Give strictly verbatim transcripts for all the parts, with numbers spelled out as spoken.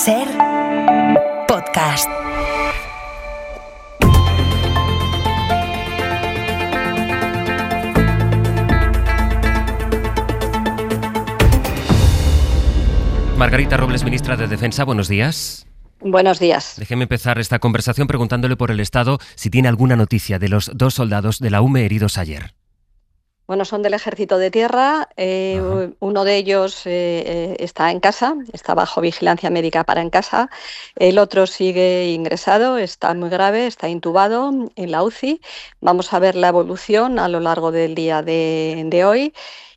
Ser podcast. Margarita Robles, ministra de Defensa, buenos días. Buenos días. Déjeme empezar esta conversación preguntándole por el Estado si tiene alguna noticia de los dos soldados de la U M E heridos ayer. Bueno, son del Ejército de Tierra. Eh, uno de ellos eh, está en casa, está bajo vigilancia médica para en casa. El otro sigue ingresado, está muy grave, está intubado en la U C I. Vamos a ver la evolución a lo largo del día de, de hoy.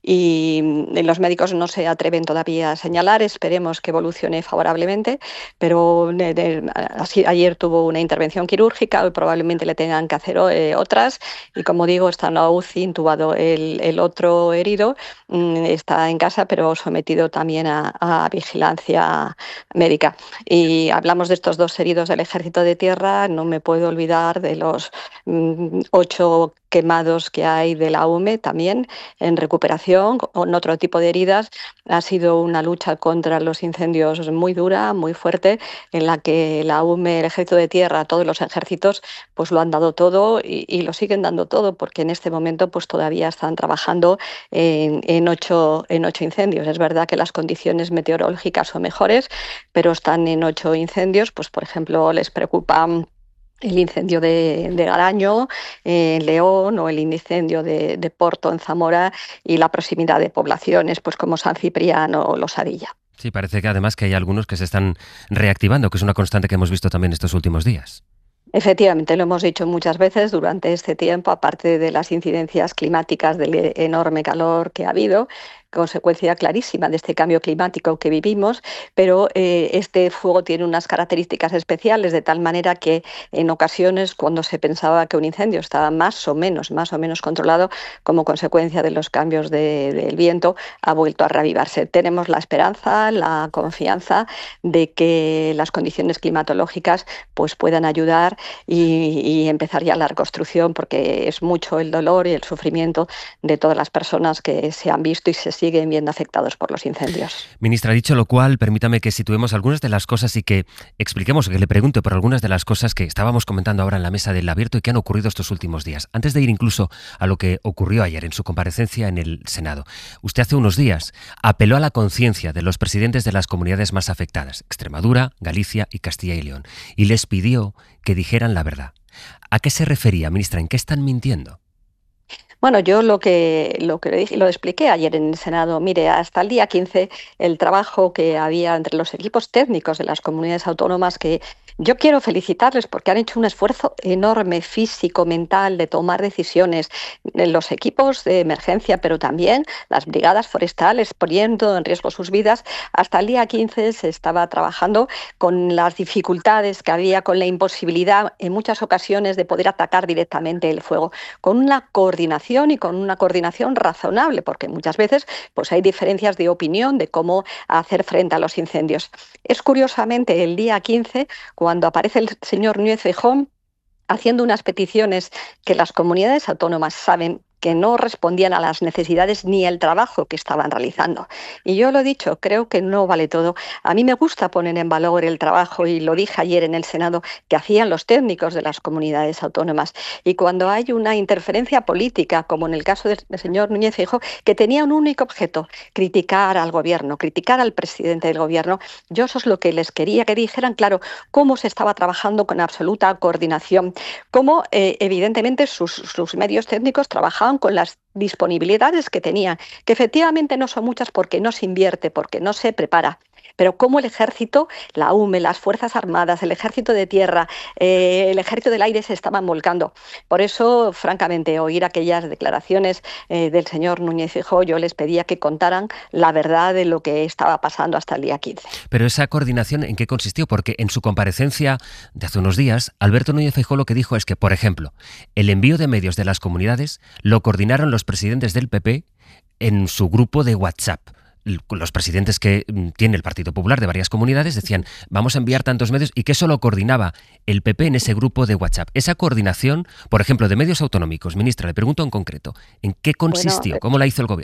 Y los médicos no se atreven todavía a señalar, esperemos que evolucione favorablemente, pero de, de, así, ayer tuvo una intervención quirúrgica, hoy probablemente le tengan que hacer eh, otras, y como digo, está en la U C I intubado. El, el otro herido mmm, está en casa, pero sometido también a, a vigilancia médica. Y hablamos de estos dos heridos del Ejército de Tierra, no me puedo olvidar de los mmm, ocho quemados que hay de la U M E también en recuperación con otro tipo de heridas. Ha sido una lucha contra los incendios muy dura, muy fuerte, en la que la U M E, el Ejército de Tierra, todos los ejércitos pues lo han dado todo y, y lo siguen dando todo, porque en este momento pues todavía están trabajando en, en, ocho, en ocho incendios. Es verdad que las condiciones meteorológicas son mejores, pero están en ocho incendios. Pues por ejemplo les preocupa el incendio de, de Garaño en León, o el incendio de, de Porto en Zamora, y la proximidad de poblaciones pues como San Cipriano o Losadilla. Sí, parece que además que hay algunos que se están reactivando, que es una constante que hemos visto también estos últimos días. Efectivamente, lo hemos dicho muchas veces durante este tiempo, aparte de las incidencias climáticas del enorme calor que ha habido, consecuencia clarísima de este cambio climático que vivimos, pero eh, este fuego tiene unas características especiales, de tal manera que en ocasiones, cuando se pensaba que un incendio estaba más o menos, más o menos controlado, como consecuencia de los cambios de, del viento, ha vuelto a reavivarse. Tenemos la esperanza, la confianza de que las condiciones climatológicas pues, puedan ayudar y, y empezar ya la reconstrucción, porque es mucho el dolor y el sufrimiento de todas las personas que se han visto y se siguen viendo afectados por los incendios. Ministra, dicho lo cual, permítame que situemos algunas de las cosas y que expliquemos, que le pregunte por algunas de las cosas que estábamos comentando ahora en la mesa del abierto y que han ocurrido estos últimos días. Antes de ir incluso a lo que ocurrió ayer en su comparecencia en el Senado. Usted hace unos días apeló a la conciencia de los presidentes de las comunidades más afectadas, Extremadura, Galicia y Castilla y León, y les pidió que dijeran la verdad. ¿A qué se refería, ministra? ¿En qué están mintiendo? Bueno, yo lo que lo que le dije, lo expliqué ayer en el Senado. Mire, hasta el día quince el trabajo que había entre los equipos técnicos de las comunidades autónomas, que yo quiero felicitarles porque han hecho un esfuerzo enorme físico, mental, de tomar decisiones, los equipos de emergencia, pero también las brigadas forestales poniendo en riesgo sus vidas. Hasta el día quince se estaba trabajando con las dificultades que había, con la imposibilidad en muchas ocasiones de poder atacar directamente el fuego, con una coordinación y con una coordinación razonable, porque muchas veces pues, hay diferencias de opinión de cómo hacer frente a los incendios. Es curiosamente el día quince cuando aparece el señor Núñez Feijóo haciendo unas peticiones que las comunidades autónomas saben que no respondían a las necesidades ni el trabajo que estaban realizando. Y yo lo he dicho, creo que no vale todo. A mí me gusta poner en valor el trabajo, y lo dije ayer en el Senado, que hacían los técnicos de las comunidades autónomas. Y cuando hay una interferencia política, como en el caso del señor Núñez Feijóo, que tenía un único objeto, criticar al gobierno, criticar al presidente del gobierno, yo eso es lo que les quería que dijeran, claro, cómo se estaba trabajando con absoluta coordinación, cómo eh, evidentemente sus, sus medios técnicos trabajaban con las disponibilidades que tenían, que efectivamente no son muchas porque no se invierte, porque no se prepara. Pero cómo el ejército, la U M E, las Fuerzas Armadas, el Ejército de Tierra, eh, el Ejército del Aire se estaban volcando. Por eso, francamente, oír aquellas declaraciones eh, del señor Núñez Feijóo, yo les pedía que contaran la verdad de lo que estaba pasando hasta el día quince. Pero esa coordinación, ¿en qué consistió? Porque en su comparecencia de hace unos días, Alberto Núñez Feijóo lo que dijo es que, por ejemplo, el envío de medios de las comunidades lo coordinaron los presidentes del P P en su grupo de WhatsApp. Los presidentes que tiene el Partido Popular de varias comunidades decían, vamos a enviar tantos medios, y que eso lo coordinaba el P P en ese grupo de WhatsApp. Esa coordinación, por ejemplo, de medios autonómicos, ministra, le pregunto en concreto, ¿en qué consistió? Bueno, ¿Cómo la hizo el gobierno?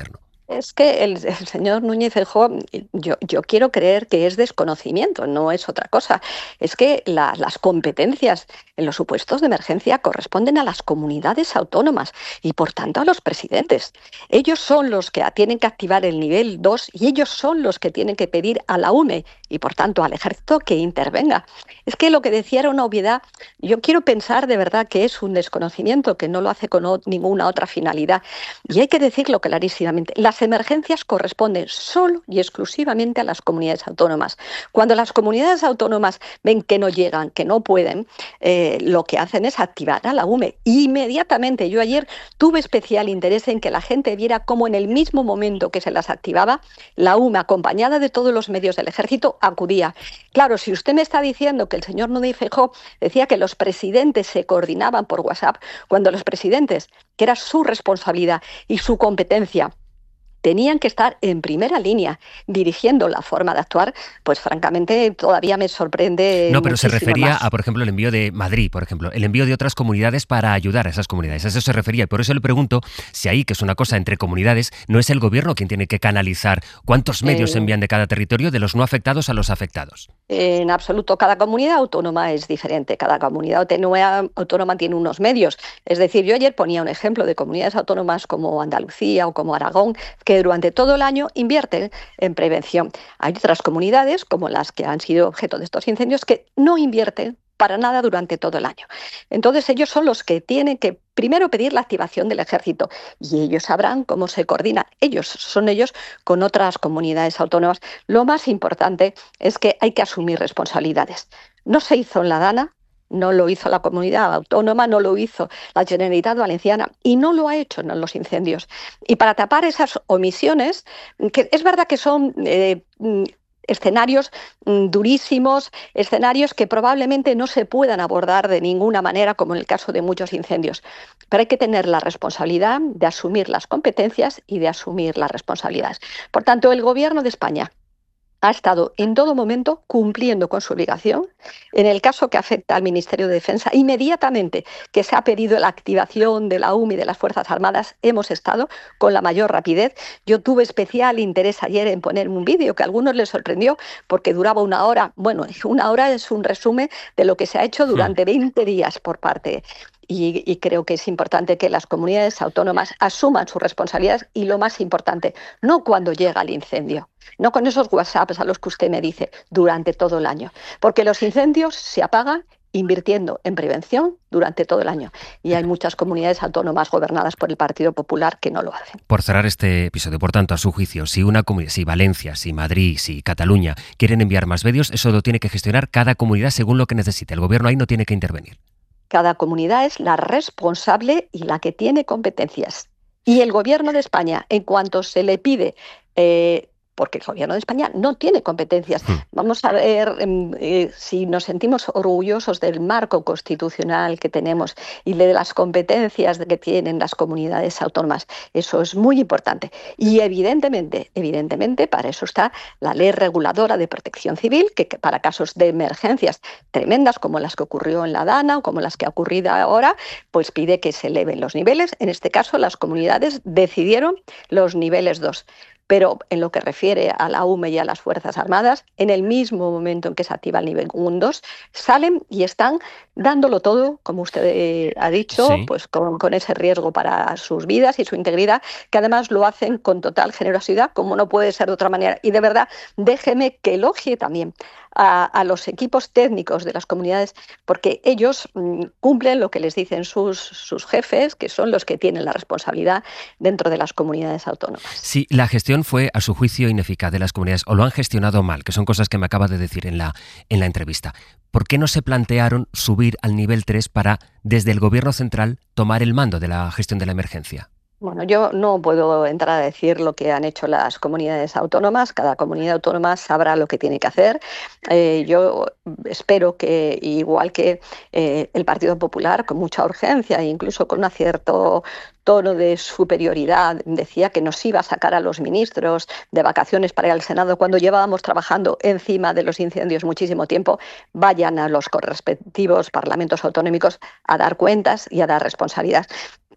Es que el, el señor Núñez Feijóo, yo, yo quiero creer que es desconocimiento, no es otra cosa. Es que la- las competencias en los supuestos de emergencia corresponden a las comunidades autónomas y por tanto a los presidentes. Ellos son los que tienen que activar el nivel dos y ellos son los que tienen que pedir a la U M E y por tanto al ejército que intervenga. Es que lo que decía era una obviedad. Yo quiero pensar de verdad que es un desconocimiento, que no lo hace con o- ninguna otra finalidad. Y hay que decirlo clarísimamente, las emergencias corresponden solo y exclusivamente a las comunidades autónomas. Cuando las comunidades autónomas ven que no llegan, que no pueden, eh, lo que hacen es activar a la U M E. Inmediatamente, yo ayer tuve especial interés en que la gente viera cómo en el mismo momento que se las activaba, la U M E, acompañada de todos los medios del ejército, acudía. Claro, si usted me está diciendo que el señor Núñez Feijóo decía que los presidentes se coordinaban por WhatsApp, cuando los presidentes, que era su responsabilidad y su competencia, tenían que estar en primera línea dirigiendo la forma de actuar, pues francamente todavía me sorprende No, pero se muchísimo refería a, más. por ejemplo, el envío de Madrid, por ejemplo, el envío de otras comunidades para ayudar a esas comunidades. A eso se refería. Y por eso le pregunto si ahí, que es una cosa entre comunidades, no es el gobierno quien tiene que canalizar cuántos medios se Eh, envían de cada territorio, de los no afectados a los afectados. En absoluto, cada comunidad autónoma es diferente, cada comunidad autónoma autónoma tiene unos medios. Es decir, yo ayer ponía un ejemplo de comunidades autónomas como Andalucía o como Aragón, que durante todo el año invierten en prevención. Hay otras comunidades, como las que han sido objeto de estos incendios, que no invierten para nada durante todo el año. Entonces ellos son los que tienen que primero pedir la activación del ejército y ellos sabrán cómo se coordinan. Ellos son ellos con otras comunidades autónomas. Lo más importante es que hay que asumir responsabilidades. No se hizo en la Dana, no lo hizo la comunidad autónoma, no lo hizo la Generalitat Valenciana y no lo ha hecho en los incendios. Y para tapar esas omisiones, que es verdad que son eh, escenarios mm, durísimos, escenarios que probablemente no se puedan abordar de ninguna manera, como en el caso de muchos incendios. Pero hay que tener la responsabilidad de asumir las competencias y de asumir las responsabilidades. Por tanto, el Gobierno de España ha estado en todo momento cumpliendo con su obligación. En el caso que afecta al Ministerio de Defensa, inmediatamente que se ha pedido la activación de la U M E y de las Fuerzas Armadas, hemos estado con la mayor rapidez. Yo tuve especial interés ayer en poner un vídeo que a algunos les sorprendió porque duraba una hora. Bueno, una hora es un resumen de lo que se ha hecho Hmm. durante veinte días por parte. Y, y creo que es importante que las comunidades autónomas asuman sus responsabilidades y lo más importante, no cuando llega el incendio, no con esos WhatsApps a los que usted me dice durante todo el año, porque los incendios se apagan invirtiendo en prevención durante todo el año. Y hay muchas comunidades autónomas gobernadas por el Partido Popular que no lo hacen. Por cerrar este episodio, por tanto, a su juicio, si una comunidad, si Valencia, si Madrid, si Cataluña quieren enviar más medios, eso lo tiene que gestionar cada comunidad según lo que necesite. El gobierno ahí no tiene que intervenir. Cada comunidad es la responsable y la que tiene competencias. Y el Gobierno de España, en cuanto se le pide, eh, porque el Gobierno de España no tiene competencias. Hmm. Vamos a ver eh, si nos sentimos orgullosos del marco constitucional que tenemos y de las competencias que tienen las comunidades autónomas. Eso es muy importante. Y evidentemente, evidentemente, para eso está la Ley Reguladora de Protección Civil, que, que para casos de emergencias tremendas como las que ocurrió en la Dana o como las que ha ocurrido ahora, pues pide que se eleven los niveles. En este caso, las comunidades decidieron los niveles dos. Pero en lo que refiere a la U M E y a las Fuerzas Armadas, en el mismo momento en que se activa el nivel uno dos, salen y están dándolo todo, como usted eh, ha dicho, Sí. pues con, con ese riesgo para sus vidas y su integridad, que además lo hacen con total generosidad, como no puede ser de otra manera. Y de verdad, déjeme que elogie también a, a los equipos técnicos de las comunidades, porque ellos mm, cumplen lo que les dicen sus, sus jefes, que son los que tienen la responsabilidad dentro de las comunidades autónomas. Si la gestión fue, a su juicio, ineficaz de las comunidades o lo han gestionado mal, que son cosas que me acaba de decir en la, en la entrevista, ¿por qué no se plantearon subir al nivel tres para, desde el gobierno central, tomar el mando de la gestión de la emergencia? Bueno, yo no puedo entrar a decir lo que han hecho las comunidades autónomas. Cada comunidad autónoma sabrá lo que tiene que hacer. Eh, yo espero que, igual que eh, el Partido Popular, con mucha urgencia e incluso con un cierto tono de superioridad, decía que nos iba a sacar a los ministros de vacaciones para ir al Senado cuando llevábamos trabajando encima de los incendios muchísimo tiempo, vayan a los correspectivos parlamentos autonómicos a dar cuentas y a dar responsabilidades.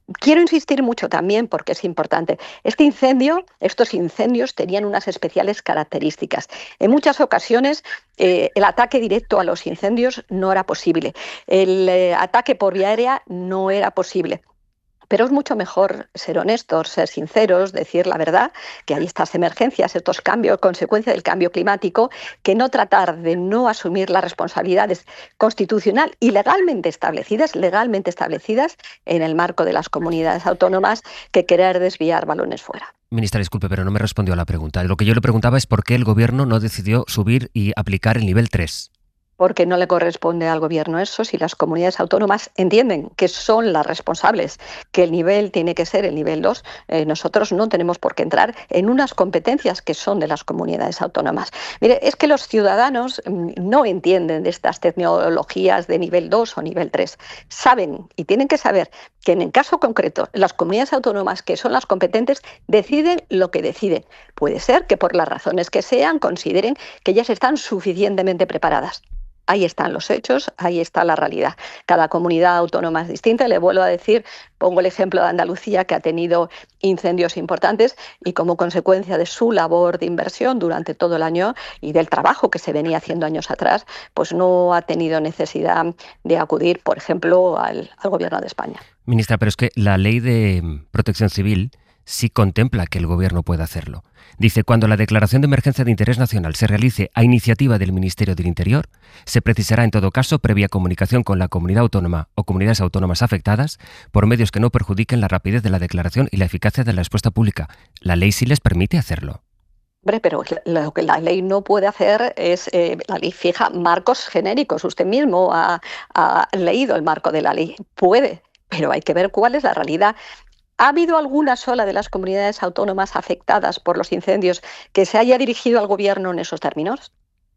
Quiero insistir mucho también, porque es importante, este incendio, estos incendios tenían unas especiales características. En muchas ocasiones eh, el ataque directo a los incendios no era posible, el eh, ataque por vía aérea no era posible. Pero es mucho mejor ser honestos, ser sinceros, decir la verdad, que hay estas emergencias, estos cambios, consecuencia del cambio climático, que no tratar de no asumir las responsabilidades constitucional y legalmente establecidas, legalmente establecidas en el marco de las comunidades autónomas, que querer desviar balones fuera. Ministra, disculpe, pero no me respondió a la pregunta. Lo que yo le preguntaba es por qué el Gobierno no decidió subir y aplicar el nivel tres. Porque no le corresponde al gobierno eso. Si las comunidades autónomas entienden que son las responsables, que el nivel tiene que ser el nivel dos, eh, nosotros no tenemos por qué entrar en unas competencias que son de las comunidades autónomas. Mire, es que los ciudadanos no entienden de estas tecnologías de nivel dos o nivel tres. Saben y tienen que saber que en el caso concreto, las comunidades autónomas que son las competentes deciden lo que deciden. Puede ser que por las razones que sean consideren que ellas están suficientemente preparadas. Ahí están los hechos, ahí está la realidad. Cada comunidad autónoma es distinta. Le vuelvo a decir, pongo el ejemplo de Andalucía, que ha tenido incendios importantes y como consecuencia de su labor de inversión durante todo el año y del trabajo que se venía haciendo años atrás, pues no ha tenido necesidad de acudir, por ejemplo, al, al Gobierno de España. Ministra, pero es que la Ley de Protección Civil sí contempla que el Gobierno pueda hacerlo. Dice, cuando la declaración de emergencia de interés nacional se realice a iniciativa del Ministerio del Interior, se precisará en todo caso previa comunicación con la comunidad autónoma o comunidades autónomas afectadas por medios que no perjudiquen la rapidez de la declaración y la eficacia de la respuesta pública. La ley sí les permite hacerlo. Hombre, pero lo que la ley no puede hacer es, eh, la ley fija marcos genéricos. Usted mismo ha, ha leído el marco de la ley. Puede, pero hay que ver cuál es la realidad. ¿Ha habido alguna sola de las comunidades autónomas afectadas por los incendios que se haya dirigido al gobierno en esos términos?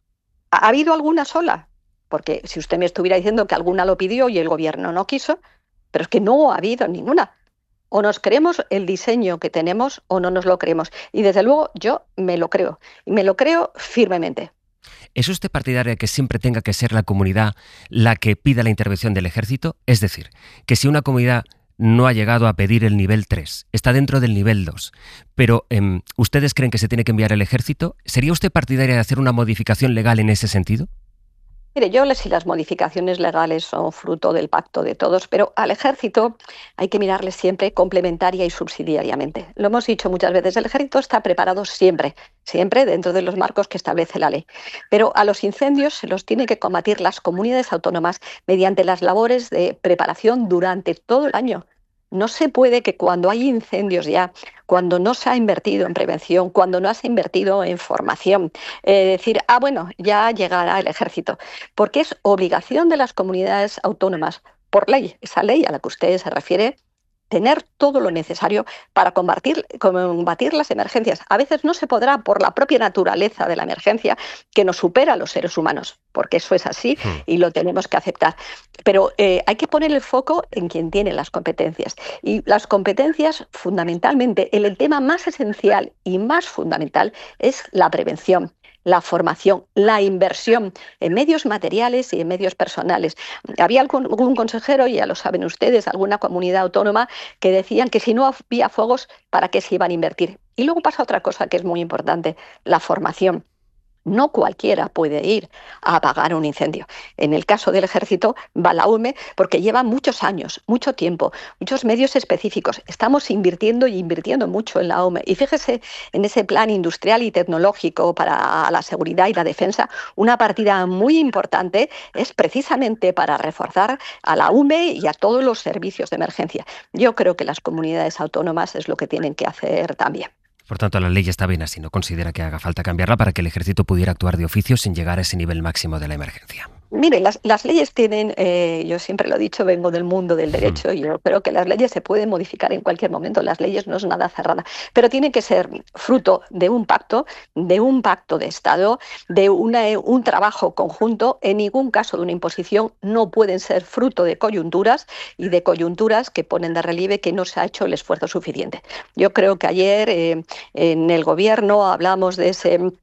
¿Ha habido alguna sola? Porque si usted me estuviera diciendo que alguna lo pidió y el gobierno no quiso, pero es que no ha habido ninguna. O nos creemos el diseño que tenemos o no nos lo creemos. Y desde luego yo me lo creo. Y me lo creo firmemente. ¿Es usted partidaria de que siempre tenga que ser la comunidad la que pida la intervención del ejército? Es decir, que si una comunidad no ha llegado a pedir el nivel tres, está dentro del nivel dos, pero eh, ¿ustedes creen que se tiene que enviar el ejército? ¿Sería usted partidaria de hacer una modificación legal en ese sentido? Mire, yo si las modificaciones legales son fruto del pacto de todos, pero al ejército hay que mirarle siempre complementaria y subsidiariamente. Lo hemos dicho muchas veces, el ejército está preparado siempre, siempre dentro de los marcos que establece la ley. Pero a los incendios se los tienen que combatir las comunidades autónomas mediante las labores de preparación durante todo el año. No se puede que cuando hay incendios ya, cuando no se ha invertido en prevención, cuando no se ha invertido en formación, eh, decir, ah, bueno, ya llegará el ejército, porque es obligación de las comunidades autónomas, por ley, esa ley a la que usted se refiere, tener todo lo necesario para combatir, combatir las emergencias. A veces no se podrá por la propia naturaleza de la emergencia que nos supera a los seres humanos, porque eso es así y lo tenemos que aceptar. Pero eh, hay que poner el foco en quien tiene las competencias. Y las competencias, fundamentalmente, el, el tema más esencial y más fundamental es la prevención, la formación, la inversión en medios materiales y en medios personales. Había algún, algún consejero, y ya lo saben ustedes, alguna comunidad autónoma que decían que si no había fuegos, ¿para qué se iban a invertir? Y luego pasa otra cosa que es muy importante, la formación. No cualquiera puede ir a apagar un incendio. En el caso del ejército va la U M E porque lleva muchos años, mucho tiempo, muchos medios específicos. Estamos invirtiendo y invirtiendo mucho en la U M E. Y fíjese en ese plan industrial y tecnológico para la seguridad y la defensa, una partida muy importante es precisamente para reforzar a la U M E y a todos los servicios de emergencia. Yo creo que las comunidades autónomas es lo que tienen que hacer también. Por tanto, la ley está bien así, no considera que haga falta cambiarla para que el ejército pudiera actuar de oficio sin llegar a ese nivel máximo de la emergencia. Mire, las, las leyes tienen, eh, yo siempre lo he dicho, vengo del mundo del derecho y yo creo que las leyes se pueden modificar en cualquier momento, las leyes no es nada cerrada, pero tienen que ser fruto de un pacto, de un pacto de Estado, de una, un trabajo conjunto, en ningún caso de una imposición, no pueden ser fruto de coyunturas y de coyunturas que ponen de relieve que no se ha hecho el esfuerzo suficiente. Yo creo que ayer eh, en el Gobierno hablamos de ese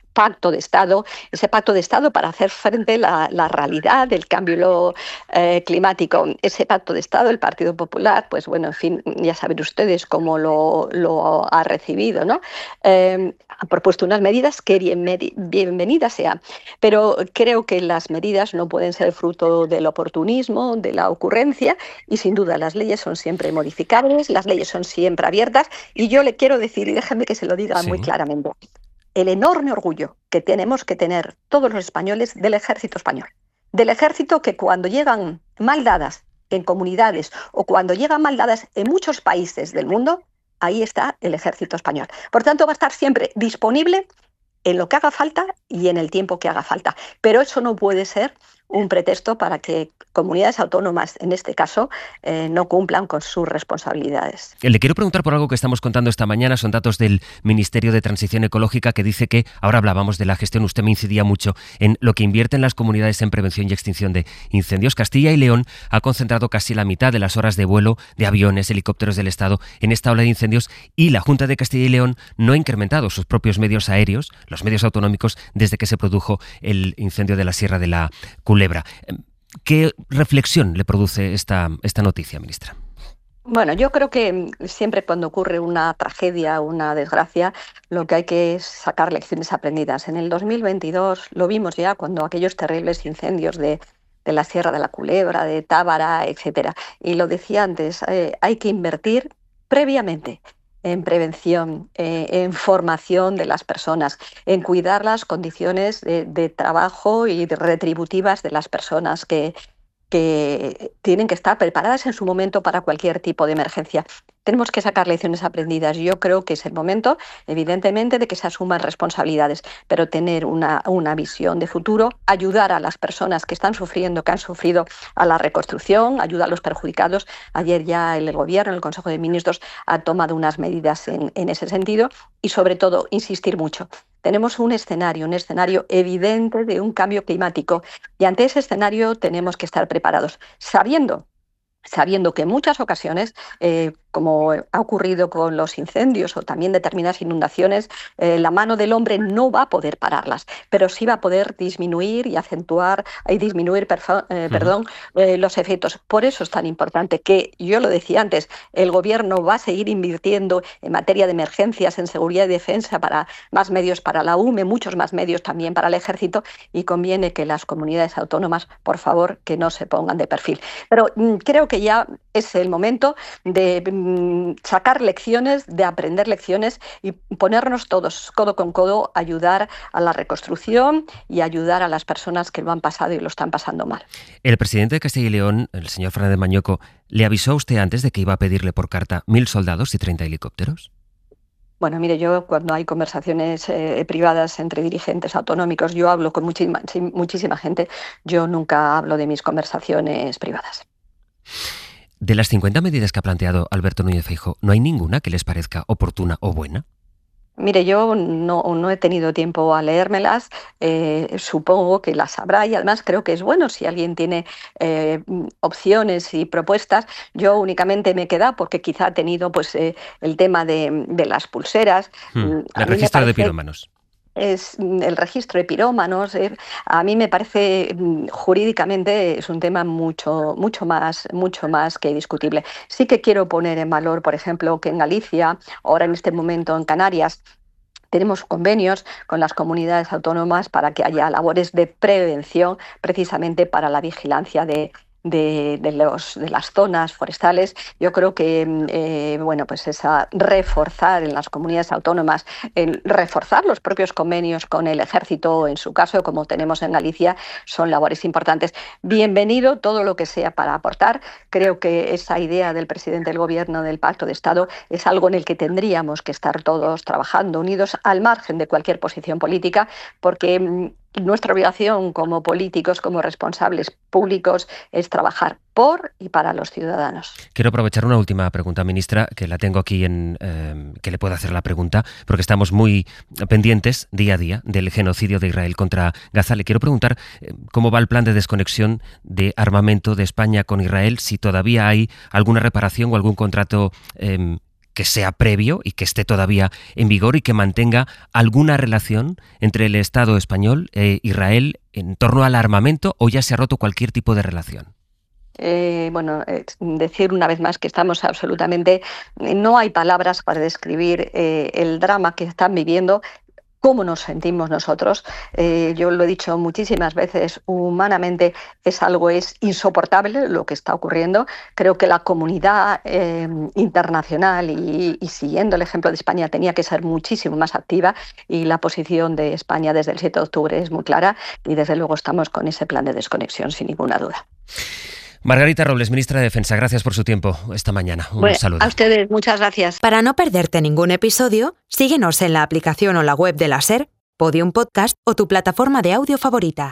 pacto de Estado, ese pacto de Estado para hacer frente a la, la realidad del cambio eh, climático. Ese pacto de Estado, el Partido Popular, pues bueno, en fin, ya saben ustedes cómo lo, lo ha recibido, ¿no? Eh, ha propuesto unas medidas que bien, bienvenidas sean, pero creo que las medidas no pueden ser fruto del oportunismo, de la ocurrencia, y sin duda las leyes son siempre modificables, las leyes son siempre abiertas, y yo le quiero decir, y déjenme que se lo diga Sí. muy claramente, el enorme orgullo que tenemos que tener todos los españoles del ejército español. Del ejército que cuando llegan mal dadas en comunidades o cuando llegan mal dadas en muchos países del mundo, ahí está el ejército español. Por tanto, va a estar siempre disponible en lo que haga falta y en el tiempo que haga falta. Pero eso no puede ser un pretexto para que comunidades autónomas, en este caso, eh, no cumplan con sus responsabilidades. Le quiero preguntar por algo que estamos contando esta mañana. Son datos del Ministerio de Transición Ecológica que dice que, ahora hablábamos de la gestión, usted me incidía mucho en lo que invierten las comunidades en prevención y extinción de incendios. Castilla y León ha concentrado casi la mitad de las horas de vuelo de aviones, helicópteros del Estado en esta ola de incendios, y la Junta de Castilla y León no ha incrementado sus propios medios aéreos, los medios autonómicos, desde que se produjo el incendio de la Sierra de la Culebra. ¿Qué reflexión le produce esta, esta noticia, ministra? Bueno, yo creo que siempre cuando ocurre una tragedia, una desgracia, lo que hay que es sacar lecciones aprendidas. En el dos mil veintidós lo vimos ya cuando aquellos terribles incendios de, de la Sierra de la Culebra, de Tábara, etcétera. Y lo decía antes, eh, hay que invertir previamente en prevención, eh, en formación de las personas, en cuidar las condiciones de, de trabajo y de retributivas de las personas que, que tienen que estar preparadas en su momento para cualquier tipo de emergencia. Tenemos que sacar lecciones aprendidas. Yo creo que es el momento, evidentemente, de que se asuman responsabilidades, pero tener una, una visión de futuro, ayudar a las personas que están sufriendo, que han sufrido a la reconstrucción, ayudar a los perjudicados. Ayer ya el Gobierno, el Consejo de Ministros, ha tomado unas medidas en, en ese sentido y, sobre todo, insistir mucho. Tenemos un escenario, un escenario evidente de un cambio climático y ante ese escenario tenemos que estar preparados, sabiendo sabiendo que en muchas ocasiones, eh, como ha ocurrido con los incendios o también determinadas inundaciones, eh, la mano del hombre no va a poder pararlas, pero sí va a poder disminuir y acentuar y disminuir eh, perdón, eh, los efectos. Por eso es tan importante que, yo lo decía antes, el Gobierno va a seguir invirtiendo en materia de emergencias, en seguridad y defensa, para más medios para la U M E, muchos más medios también para el Ejército, y conviene que las comunidades autónomas, por favor, que no se pongan de perfil. Pero mm, creo que ya es el momento de mm, sacar lecciones, de aprender lecciones y ponernos todos codo con codo a ayudar a la reconstrucción y ayudar a las personas que lo han pasado y lo están pasando mal. El presidente de Castilla y León, el señor Fernández Mañueco, ¿le avisó a usted antes de que iba a pedirle por carta mil soldados y treinta helicópteros? Bueno, mire, yo cuando hay conversaciones eh, privadas entre dirigentes autonómicos, yo hablo con muchísima, muchísima gente, yo nunca hablo de mis conversaciones privadas. De las cincuenta medidas que ha planteado Alberto Núñez Feijóo, ¿no hay ninguna que les parezca oportuna o buena? Mire, yo no, no he tenido tiempo a leérmelas, eh, supongo que las habrá y además creo que es bueno si alguien tiene eh, opciones y propuestas. Yo únicamente me he quedado porque quizá ha tenido pues, eh, el tema de, de las pulseras. Hmm, el registro de pirómanos. Es el registro de pirómanos. Eh, a mí me parece jurídicamente es un tema mucho, mucho más, mucho más que discutible. Sí que quiero poner en valor, por ejemplo, que en Galicia, ahora en este momento en Canarias, tenemos convenios con las comunidades autónomas para que haya labores de prevención precisamente para la vigilancia de De, de, los, de las zonas forestales. Yo creo que eh, bueno, pues esa reforzar en las comunidades autónomas, el reforzar los propios convenios con el Ejército, en su caso, como tenemos en Galicia, son labores importantes. Bienvenido todo lo que sea para aportar. Creo que esa idea del presidente del Gobierno del Pacto de Estado es algo en el que tendríamos que estar todos trabajando unidos al margen de cualquier posición política, porque nuestra obligación como políticos, como responsables públicos, es trabajar por y para los ciudadanos. Quiero aprovechar una última pregunta, ministra, que la tengo aquí en eh, que le puedo hacer la pregunta, porque estamos muy pendientes día a día del genocidio de Israel contra Gaza. Le quiero preguntar eh, cómo va el plan de desconexión de armamento de España con Israel, si todavía hay alguna reparación o algún contrato eh, que sea previo y que esté todavía en vigor y que mantenga alguna relación entre el Estado español e Israel en torno al armamento, o ya se ha roto cualquier tipo de relación? Eh, bueno, eh, decir una vez más que estamos absolutamente, no hay palabras para describir eh, el drama que están viviendo. ¿Cómo nos sentimos nosotros? Eh, yo lo he dicho muchísimas veces, humanamente es algo es insoportable lo que está ocurriendo. Creo que la comunidad eh, internacional y, y siguiendo el ejemplo de España tenía que ser muchísimo más activa, y la posición de España desde el siete de octubre es muy clara, y desde luego estamos con ese plan de desconexión sin ninguna duda. Margarita Robles, ministra de Defensa, gracias por su tiempo esta mañana. Un bueno, saludo. A ustedes, muchas gracias. Para no perderte ningún episodio, síguenos en la aplicación o la web de la SER, Podium Podcast o tu plataforma de audio favorita.